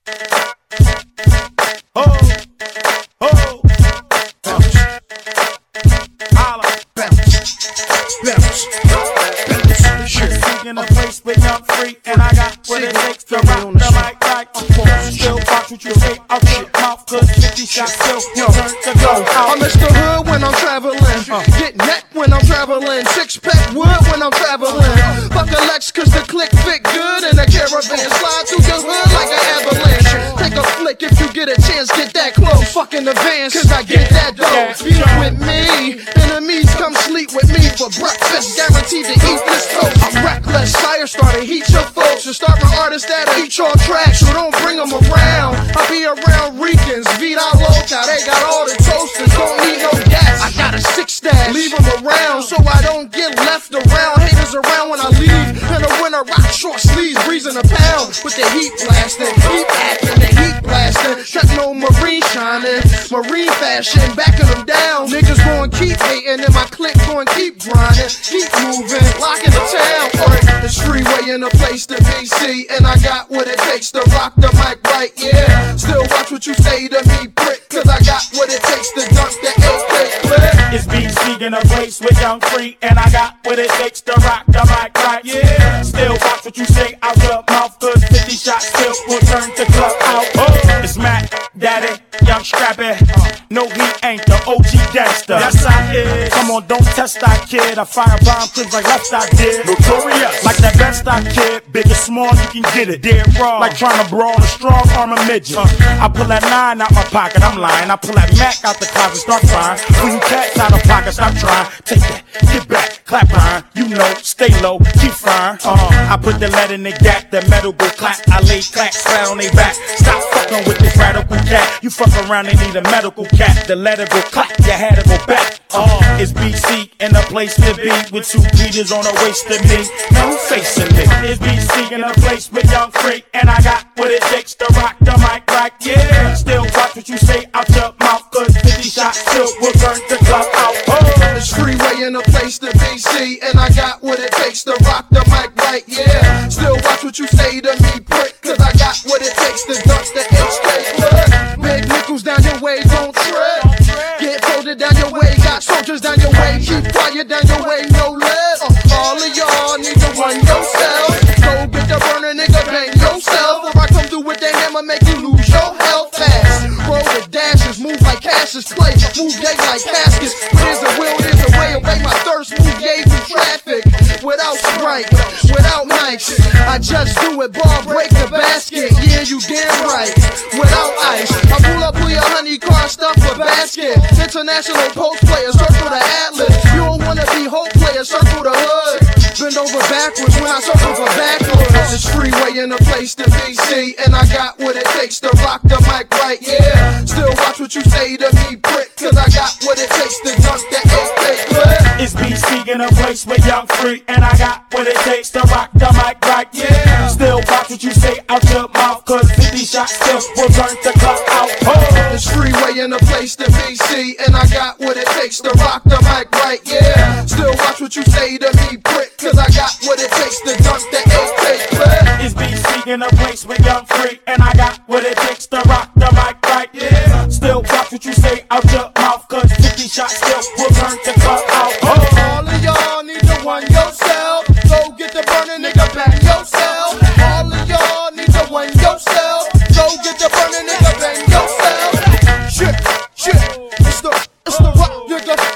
Oh, oh, bounce, holla, bounce. In a place with young free, and I got what it takes to rock the mic right. Still watch what you say out your mouth, cause 50 shots still turn to go out. I miss the hood when I'm traveling, get neck when I'm traveling, six-pack wood when I'm traveling. Fuck a Lex cause the click fit good in a caravan, slide through your hood like an avalanche. Take a flick if you get a chance, get that close, fuck in advance, cause I get that dough. Eat with me, enemies come sleep with me for breakfast, guaranteed to eat this toast. I'm reckless, fire starter, heat your folks, and start my artists that'll eat your tracks, so don't bring them around. I be around Ricans, Vida Loca, they got all the toasters, don't need no gas. I got a six stash, leave them around so I don't get left around. Haters around when I leave, in the winter rock short sleeves, breezing a pound with the heat blasting, heat acting, the heat blasting. Techno marine shining, marine fashion, backing them down. Niggas gon' keep hating and my clique gon' keep grinding, keep moving, locking the town. It's freeway in a place to be, see, and I got what it takes to rock the mic right, yeah. Still watch what you say to me, prick, cause I got what it takes to dunk the AK clip. It's BC in a place with young free, and I got what it takes to rock the mic right, yeah. Still watch what you say out your mouth, cause 50 shots still will turn the club out. Oh, it's Mac Daddy, young Scrappy. No, he ain't the OG gangster. Yes, I is. Come on, don't test that kid. I fire bomb clips like left I did. Notorious. Like that best I kid. Big or small, you can get it. Dead raw. Like trying to brawl a strong armor midget. I pull that 9 out my pocket, I'm lying. I pull that Mac out the closet, start firing. Pull you cats out of pocket, stop trying. Take that, get back, clap iron. You know, stay low, keep firing. I put the lead in the gap, the metal go clap. I lay clacks flat on they back. Stop fucking with this radical cat. You fuck around and need a medical cat. The letter go clap, you had to go back. It's BC in a place to be with 2 Peters on the waist of me. Now who facing me? It's BC in a place with young free, and I got what it takes to rock the mic right, yeah. Still watch what you say out your mouth, cause 50 shots still will turn the club out. It's freeway in a place to be, see, and I got what it takes to rock the mic right, yeah. Still watch what you say to me, prick, cause I got what it takes to dunk the HK clip. Big nickels down your way, don't trip. Get folded down your way, got soldiers down your way, keep quiet down your way, no lead. All of y'all need to run yourself. Go get the burner, nigga, bang yourself. Or I come through with the hammer, make you lose your health fast. Roll the dashes, move like Cassius Clay, move gay like caskets. There's a will, there's a way, obey my thirst, move gay through traffic. Without Sprite, without mics, I just do it, ball break the basket. Yeah, you damn right. Without ice, I pull up with your honey car, stuff a basket. International post players, circle the atlas. You don't wanna be hope players, circle the hood. Bend over backwards when I circle for backwards. It's freeway in a place to be, see, and I got what it takes to rock the mic right, yeah. Still watch what you say to me, prick, cause I got what it takes to dunk the AK clip. It's BC in a place with young free, and I got what it takes to rock the mic right, yeah. Still watch what you say out your mouth, cause 50 shots still will turn the club out. It's freeway in a place to be, see, and I got what it takes to rock the mic right, yeah. Still watch what you say to me, prick, cause I got what it takes to dunk the AK clip. It's BC in a place with young free, and I got what it takes to rock the mic right, yeah. Still watch what you say out your mouth, cause 50 shots still will turn the club out. All of y'all need to run yourself. Go get the burner, nigga, bang yourself. All of y'all need to run yourself. Go get the burner, nigga, bang yourself. Shit, it's the rock, nigga.